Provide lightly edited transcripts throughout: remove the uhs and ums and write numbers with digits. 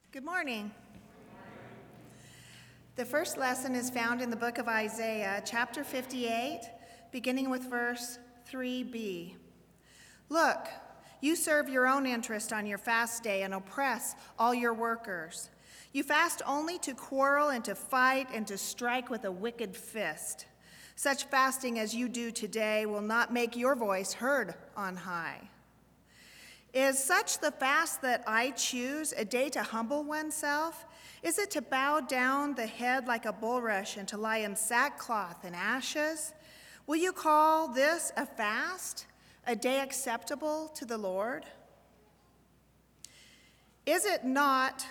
Good morning. The first lesson is found in the book of Isaiah, chapter 58, beginning with verse 3b. Look, you serve your own interest on your fast day and oppress all your workers. You fast only to quarrel and to fight and to strike with a wicked fist. Such fasting as you do today will not make your voice heard on high. Is such the fast that I choose, a day to humble oneself? Is it to bow down the head like a bulrush and to lie in sackcloth and ashes? Will you call this a fast, a day acceptable to the Lord? Is not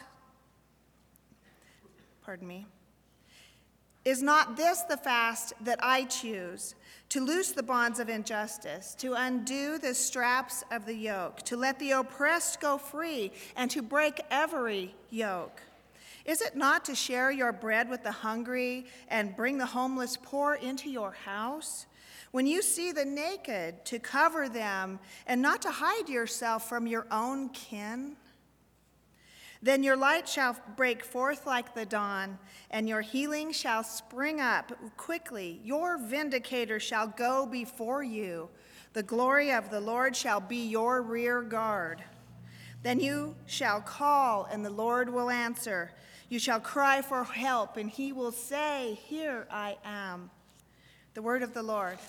this the fast that I choose, to loose the bonds of injustice, to undo the straps of the yoke, to let the oppressed go free, and to break every yoke? Is it not to share your bread with the hungry and bring the homeless poor into your house? When you see the naked, to cover them and not to hide yourself from your own kin? Then your light shall break forth like the dawn, and your healing shall spring up quickly. Your vindicator shall go before you. The glory of the Lord shall be your rear guard. Then you shall call, and the Lord will answer. You shall cry for help, and he will say, Here I am. The word of the Lord.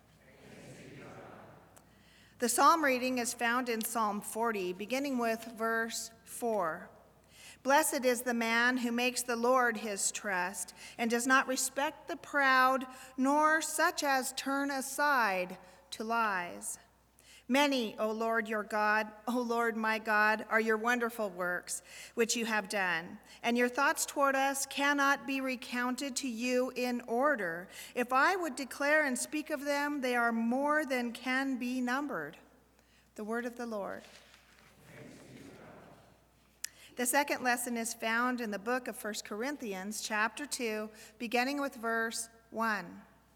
The psalm reading is found in Psalm 40, beginning with verse 4. Blessed is the man who makes the Lord his trust and does not respect the proud, nor such as turn aside to lies. Many, O Lord your God, O Lord my God, are your wonderful works which you have done, and your thoughts toward us cannot be recounted to you in order. If I would declare and speak of them, they are more than can be numbered. The word of the Lord. The second lesson is found in the book of 1 Corinthians, chapter 2, beginning with verse 1.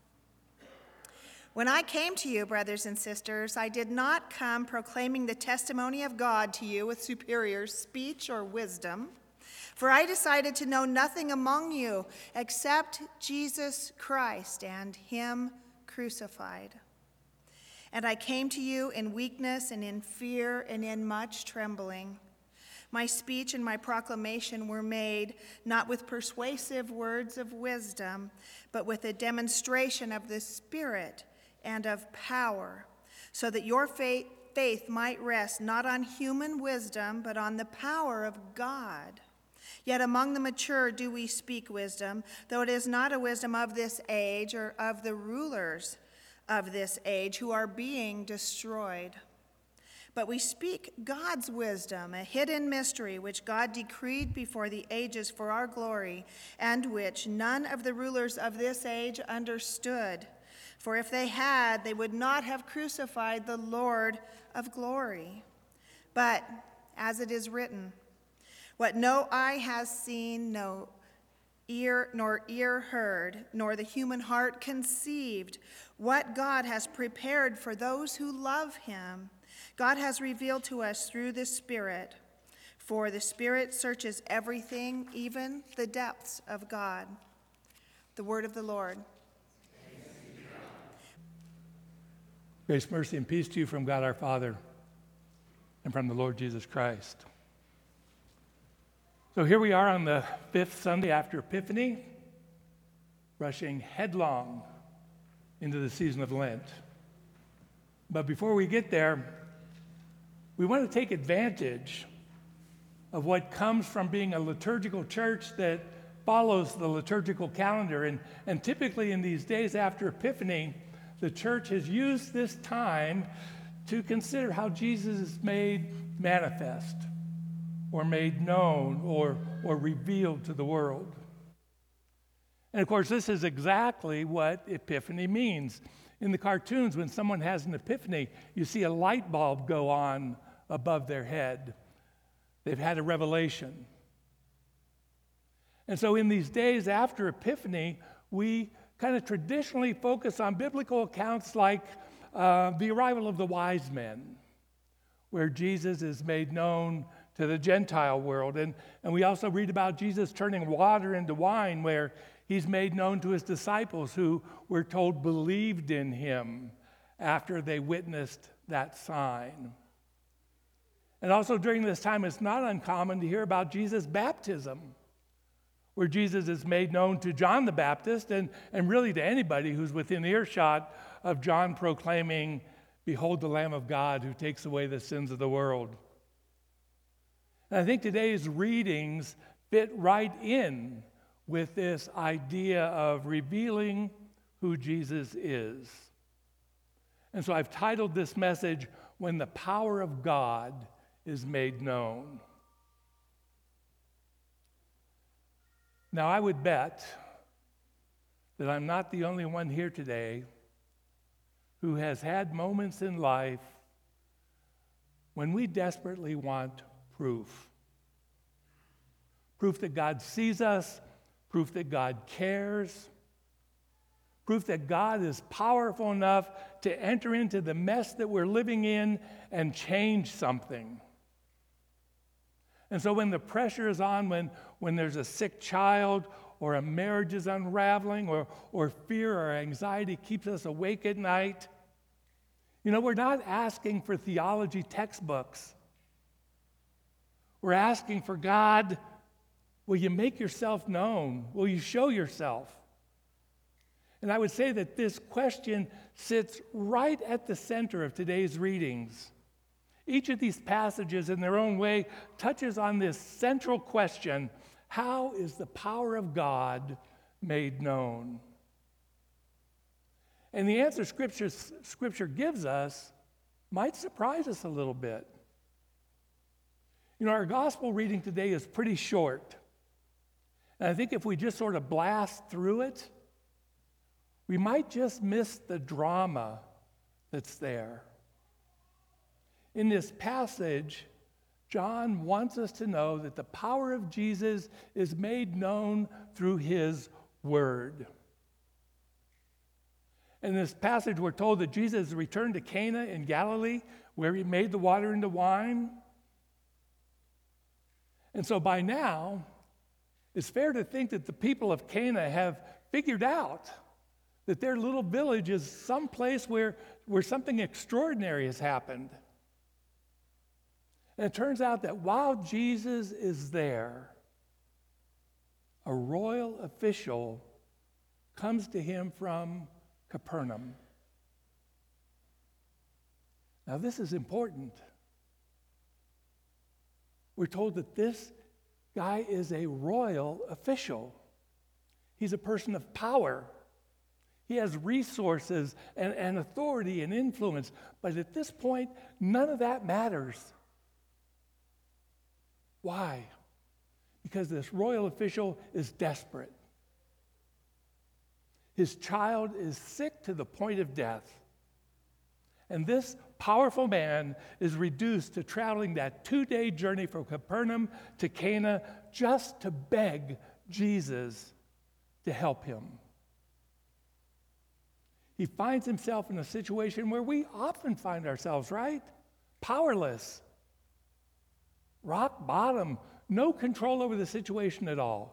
When I came to you, brothers and sisters, I did not come proclaiming the testimony of God to you with superior speech or wisdom, for I decided to know nothing among you except Jesus Christ and him crucified. And I came to you in weakness and in fear and in much trembling. My speech and my proclamation were made not with persuasive words of wisdom, but with a demonstration of the Spirit and of power, so that your faith might rest not on human wisdom, but on the power of God. Yet among the mature do we speak wisdom, though it is not a wisdom of this age or of the rulers of this age who are being destroyed. But we speak God's wisdom, a hidden mystery which God decreed before the ages for our glory, and which none of the rulers of this age understood. For if they had, they would not have crucified the Lord of glory. But as it is written, what no eye has seen, no ear nor ear heard, nor the human heart conceived, what God has prepared for those who love him, God has revealed to us through the Spirit. For the Spirit searches everything, even the depths of God. The word of the Lord. Grace, mercy, and peace to you from God our Father and from the Lord Jesus Christ. So here we are on the fifth Sunday after Epiphany, rushing headlong into the season of Lent. But before we get there, we want to take advantage of what comes from being a liturgical church that follows the liturgical calendar. And typically in these days after Epiphany, the church has used this time to consider how Jesus is made manifest or made known or revealed to the world. And of course, this is exactly what Epiphany means. In the cartoons, when someone has an epiphany, you see a light bulb go on above their head. They've had a revelation. And so in these days after Epiphany, we kind of traditionally focus on biblical accounts like the arrival of the wise men, where Jesus is made known to the Gentile world. And we also read about Jesus turning water into wine, where he's made known to his disciples, who we're told believed in him after they witnessed that sign. And also during this time, it's not uncommon to hear about Jesus' baptism, where Jesus is made known to John the Baptist and really to anybody who's within earshot of John proclaiming, "Behold the Lamb of God who takes away the sins of the world." And I think today's readings fit right in with this idea of revealing who Jesus is. And so I've titled this message, "When the Power of God is Made Known." Now, I would bet that I'm not the only one here today who has had moments in life when we desperately want proof. Proof that God sees us, proof that God cares, proof that God is powerful enough to enter into the mess that we're living in and change something. And so when the pressure is on, when there's a sick child, or a marriage is unraveling, or fear or anxiety keeps us awake at night, we're not asking for theology textbooks. We're asking for, God, will you make yourself known? Will you show yourself? And I would say that this question sits right at the center of today's readings. Each of these passages, in their own way, touches on this central question: how is the power of God made known? And the answer Scripture gives us might surprise us a little bit. Our gospel reading today is pretty short. And I think if we just sort of blast through it, we might just miss the drama that's there. In this passage, John wants us to know that the power of Jesus is made known through his word. In this passage, we're told that Jesus returned to Cana in Galilee, where he made the water into wine. And so by now, it's fair to think that the people of Cana have figured out that their little village is someplace where something extraordinary has happened. And it turns out that while Jesus is there, a royal official comes to him from Capernaum. Now, this is important. We're told that this guy is a royal official. He's a person of power. He has resources and authority and influence. But at this point, none of that matters. Why? Because this royal official is desperate. His child is sick to the point of death. And this powerful man is reduced to traveling that 2-day journey from Capernaum to Cana just to beg Jesus to help him. He finds himself in a situation where we often find ourselves, right? Powerless. Rock bottom. No control over the situation at all.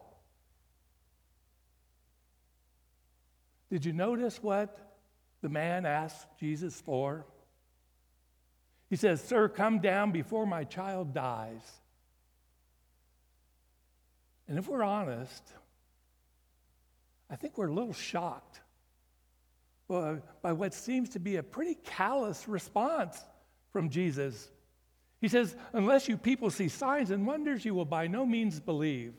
Did you notice what the man asked Jesus for? He says, "Sir, come down before my child dies." And if we're honest, I think we're a little shocked by what seems to be a pretty callous response from Jesus. He says, "Unless you people see signs and wonders, you will by no means believe."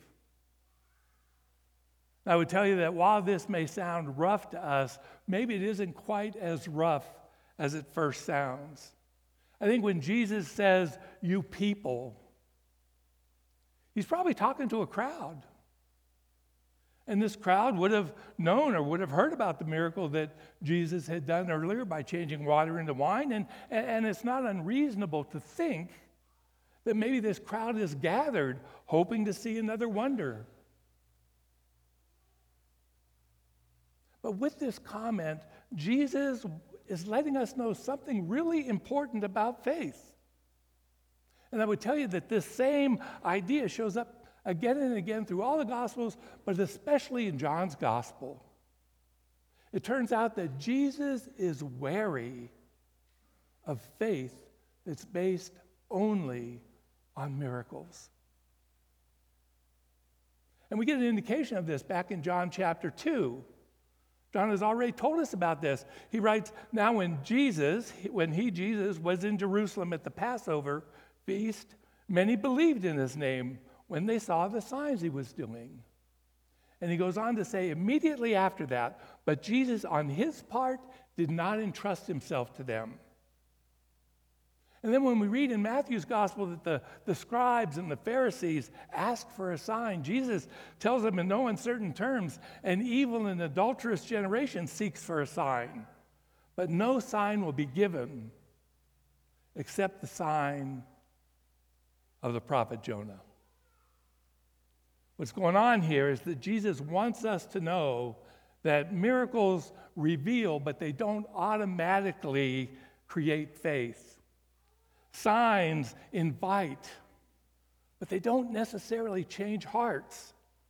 I would tell you that while this may sound rough to us, maybe it isn't quite as rough as it first sounds. I think when Jesus says, "you people," he's probably talking to a crowd. And this crowd would have known or would have heard about the miracle that Jesus had done earlier by changing water into wine. And it's not unreasonable to think that maybe this crowd is gathered hoping to see another wonder. But with this comment, Jesus is letting us know something really important about faith. And I would tell you that this same idea shows up again and again through all the Gospels, but especially in John's Gospel. It turns out that Jesus is wary of faith that's based only on miracles. And we get an indication of this back in John chapter 2. John has already told us about this. He writes, now when Jesus was in Jerusalem at the Passover feast, many believed in his name when they saw the signs he was doing. And he goes on to say, immediately after that, but Jesus on his part did not entrust himself to them. And then when we read in Matthew's gospel that the scribes and the Pharisees asked for a sign, Jesus tells them in no uncertain terms, an evil and adulterous generation seeks for a sign, but no sign will be given except the sign of the prophet Jonah. What's going on here is that Jesus wants us to know that miracles reveal, but they don't automatically create faith. Signs invite, but they don't necessarily change hearts.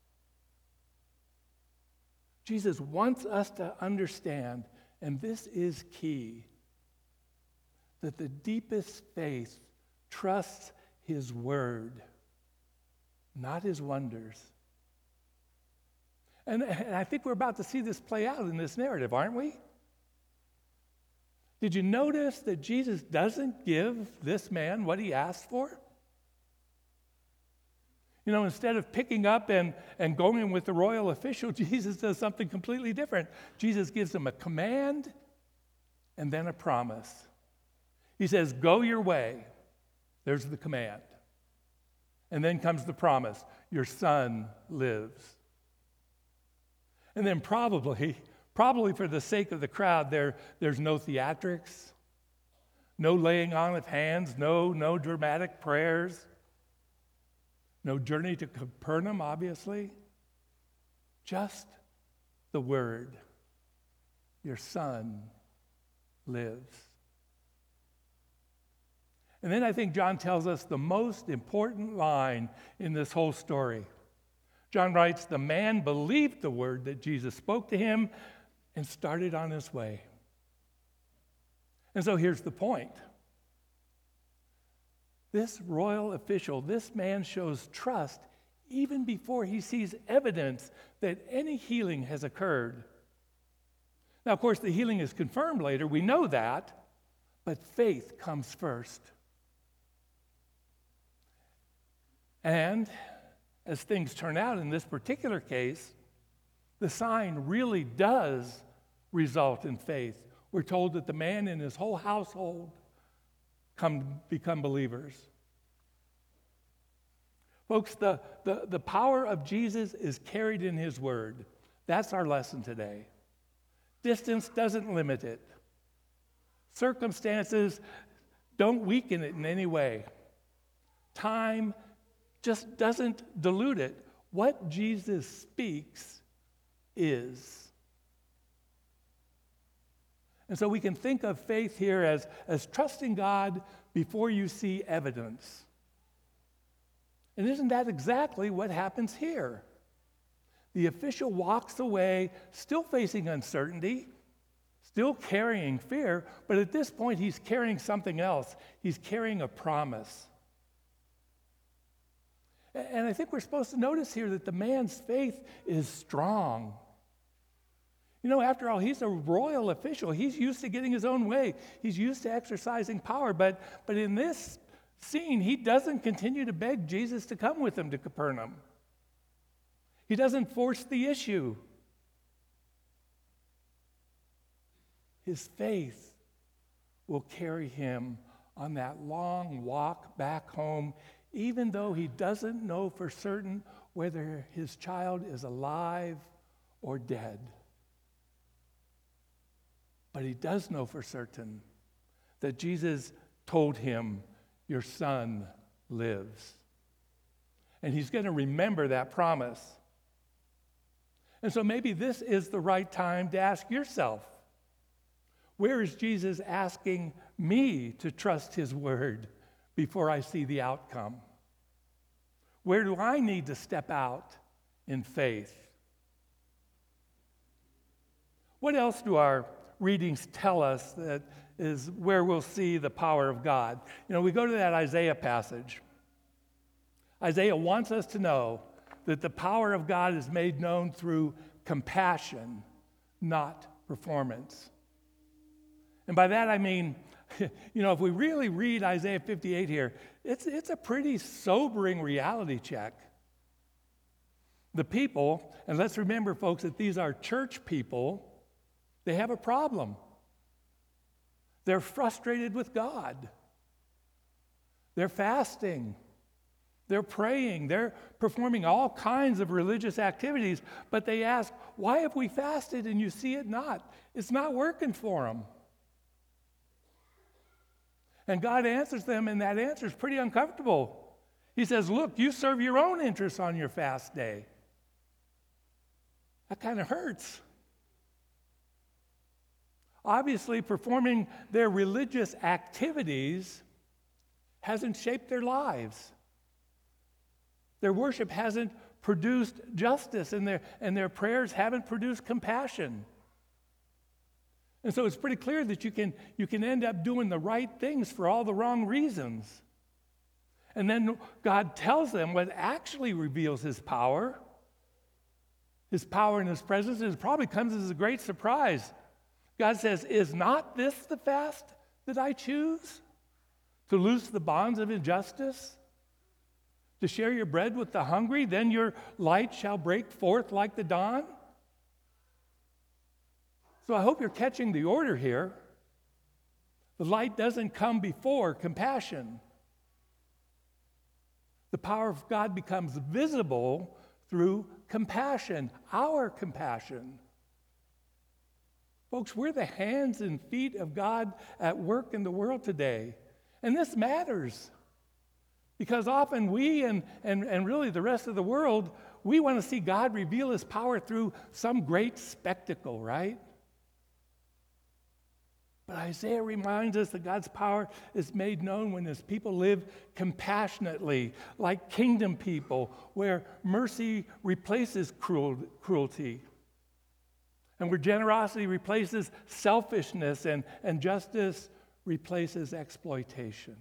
Jesus wants us to understand, and this is key, that the deepest faith trusts his word, not his wonders. And I think we're about to see this play out in this narrative, aren't we? Did you notice that Jesus doesn't give this man what he asked for? You know, instead of picking up and going with the royal official, Jesus does something completely different. Jesus gives him a command and then a promise. He says, go your way. There's the command. And then comes the promise. Your son lives. And then probably for the sake of the crowd, there's no theatrics, no laying on of hands, no dramatic prayers, no journey to Capernaum, obviously. Just the word. Your son lives. And then I think John tells us the most important line in this whole story. John writes, the man believed the word that Jesus spoke to him and started on his way. And so here's the point. This royal official, this man shows trust even before he sees evidence that any healing has occurred. Now, of course, the healing is confirmed later. We know that. But faith comes first. And as things turn out in this particular case, the sign really does result in faith. We're told that the man and his whole household become believers. Folks, the power of Jesus is carried in his word. That's our lesson today. Distance doesn't limit it. Circumstances don't weaken it in any way. Time just doesn't dilute it. What Jesus speaks is. And so we can think of faith here as trusting God before you see evidence. And isn't that exactly what happens here? The official walks away, still facing uncertainty, still carrying fear, but at this point he's carrying something else. He's carrying a promise. And I think we're supposed to notice here that the man's faith is strong. You know, after all, he's a royal official. He's used to getting his own way. He's used to exercising power. But in this scene, he doesn't continue to beg Jesus to come with him to Capernaum. He doesn't force the issue. His faith will carry him on that long walk back home, even though he doesn't know for certain whether his child is alive or dead. But he does know for certain that Jesus told him, your son lives. And he's going to remember that promise. And so maybe this is the right time to ask yourself, where is Jesus asking me to trust his word before I see the outcome? Where do I need to step out in faith? What else do our readings tell us that is where we'll see the power of God? We go to that Isaiah passage. Isaiah wants us to know that the power of God is made known through compassion, not performance. And by that I mean, if we really read Isaiah 58 here, it's a pretty sobering reality check. The people, and let's remember, folks, that these are church people, they have a problem. They're frustrated with God. They're fasting. They're praying. They're performing all kinds of religious activities, but they ask, why have we fasted and you see it not? It's not working for them. And God answers them, and that answer is pretty uncomfortable. He says, look, you serve your own interests on your fast day. That kind of hurts. Obviously, performing their religious activities hasn't shaped their lives. Their worship hasn't produced justice, and their prayers haven't produced compassion. And so it's pretty clear that you can end up doing the right things for all the wrong reasons. And then God tells them what actually reveals his power. His power and his presence, and it probably comes as a great surprise. God says, is not this the fast that I choose? To loose the bonds of injustice? To share your bread with the hungry? Then your light shall break forth like the dawn? So I hope you're catching the order here. The light doesn't come before compassion. The power of God becomes visible through compassion, our compassion. Folks, we're the hands and feet of God at work in the world today. And this matters because often we and really the rest of the world, we want to see God reveal his power through some great spectacle, right? But Isaiah reminds us that God's power is made known when his people live compassionately, like kingdom people, where mercy replaces cruelty, and where generosity replaces selfishness, and justice replaces exploitation.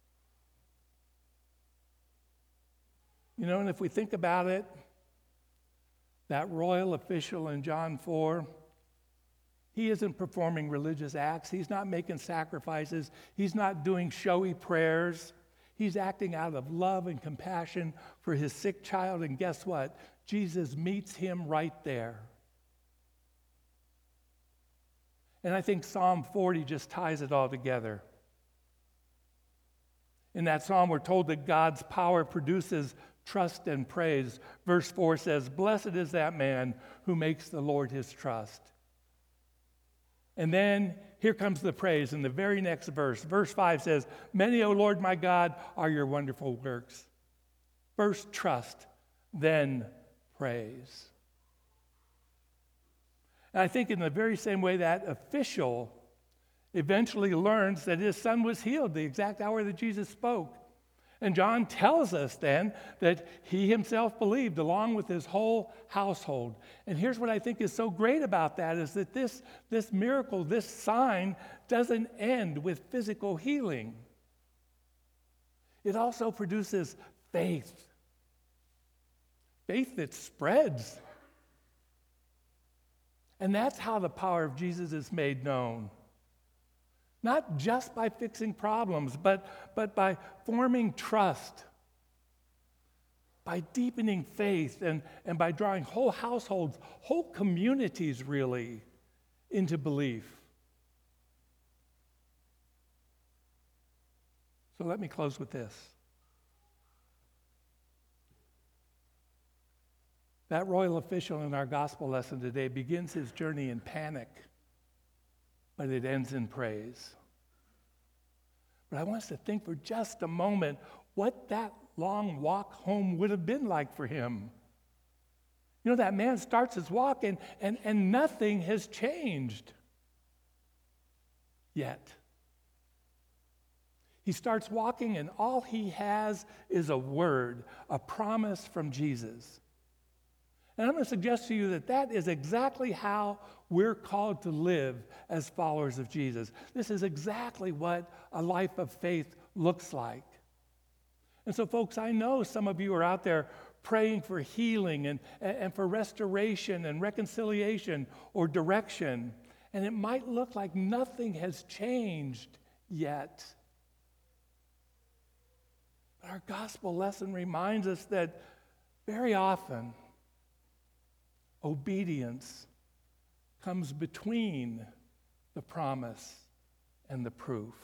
And if we think about it, that royal official in John 4, he isn't performing religious acts. He's not making sacrifices. He's not doing showy prayers. He's acting out of love and compassion for his sick child. And guess what? Jesus meets him right there. And I think Psalm 40 just ties it all together. In that psalm, we're told that God's power produces trust and praise. Verse 4 says, "Blessed is that man who makes the Lord his trust." And then here comes the praise in the very next verse. Verse 5 says, "Many, O Lord my God, are your wonderful works." First trust, then praise. And I think in the very same way that official eventually learns that his son was healed the exact hour that Jesus spoke. And John tells us then that he himself believed along with his whole household. And here's what I think is so great about that is that this miracle, this sign, doesn't end with physical healing. It also produces faith. Faith that spreads. And that's how the power of Jesus is made known. Not just by fixing problems, but by forming trust, by deepening faith, and by drawing whole households, whole communities really, into belief. So let me close with this. That royal official in our gospel lesson today begins his journey in panic, but it ends in praise. But I want us to think for just a moment what that long walk home would have been like for him. That man starts his walk and nothing has changed yet. He starts walking, and all he has is a word, a promise from Jesus. And I'm going to suggest to you that that is exactly how we're called to live as followers of Jesus. This is exactly what a life of faith looks like. And so, folks, I know some of you are out there praying for healing and for restoration and reconciliation or direction. And it might look like nothing has changed yet. But our gospel lesson reminds us that very often, obedience comes between the promise and the proof.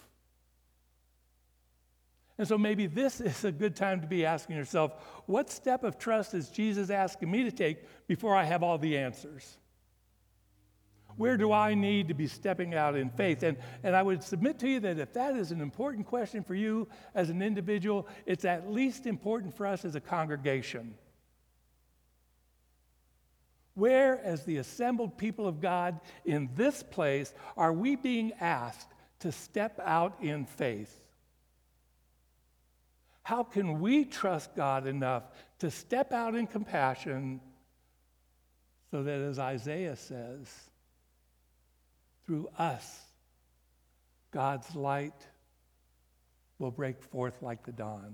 And so maybe this is a good time to be asking yourself, what step of trust is Jesus asking me to take before I have all the answers? Where do I need to be stepping out in faith? And I would submit to you that if that is an important question for you as an individual, it's at least important for us as a congregation. Where, as the assembled people of God in this place, are we being asked to step out in faith? How can we trust God enough to step out in compassion so that, as Isaiah says, through us, God's light will break forth like the dawn?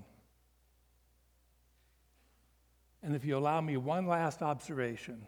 And if you allow me one last observation,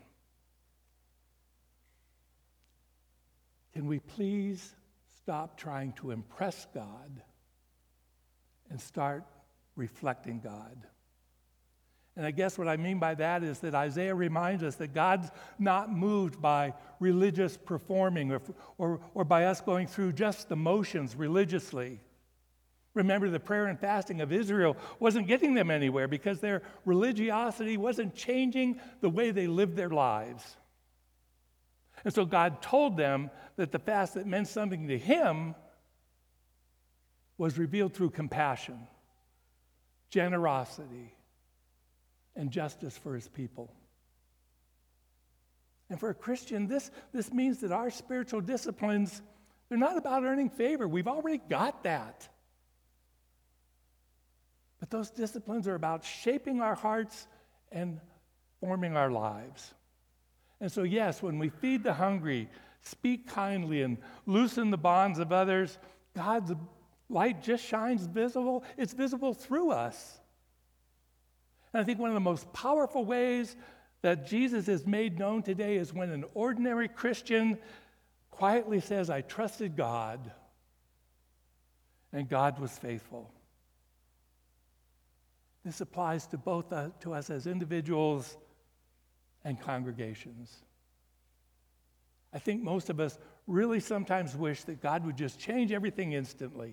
can we please stop trying to impress God and start reflecting God? And I guess what I mean by that is that Isaiah reminds us that God's not moved by religious performing or by us going through just the motions religiously. Remember, the prayer and fasting of Israel wasn't getting them anywhere because their religiosity wasn't changing the way they lived their lives. And so God told them that the fast that meant something to him was revealed through compassion, generosity, and justice for his people. And for a Christian, this means that our spiritual disciplines, they're not about earning favor. We've already got that. But those disciplines are about shaping our hearts and forming our lives. And so, yes, when we feed the hungry, speak kindly, and loosen the bonds of others, God's light just shines visible. It's visible through us. And I think one of the most powerful ways that Jesus is made known today is when an ordinary Christian quietly says, I trusted God, and God was faithful. This applies to both to us as individuals and congregations. I think most of us really sometimes wish that God would just change everything instantly.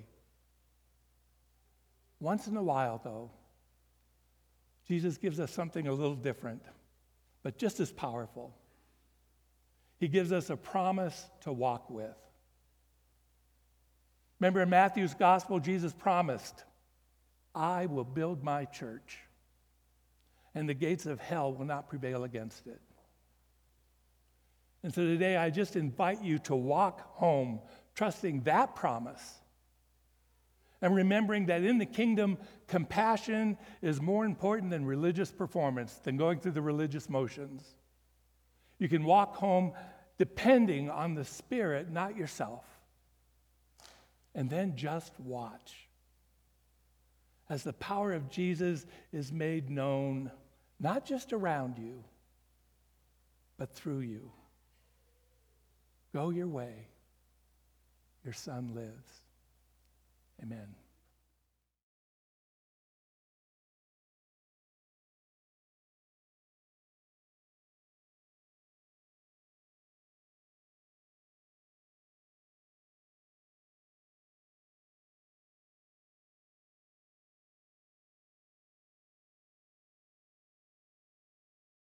Once in a while, though, Jesus gives us something a little different, but just as powerful. He gives us a promise to walk with. Remember in Matthew's gospel, Jesus promised, I will build my church, and the gates of hell will not prevail against it. And so today, I just invite you to walk home trusting that promise and remembering that in the kingdom, compassion is more important than religious performance, than going through the religious motions. You can walk home depending on the Spirit, not yourself. And then just watch as the power of Jesus is made known, not just around you, but through you. Go your way. Your Son lives. Amen.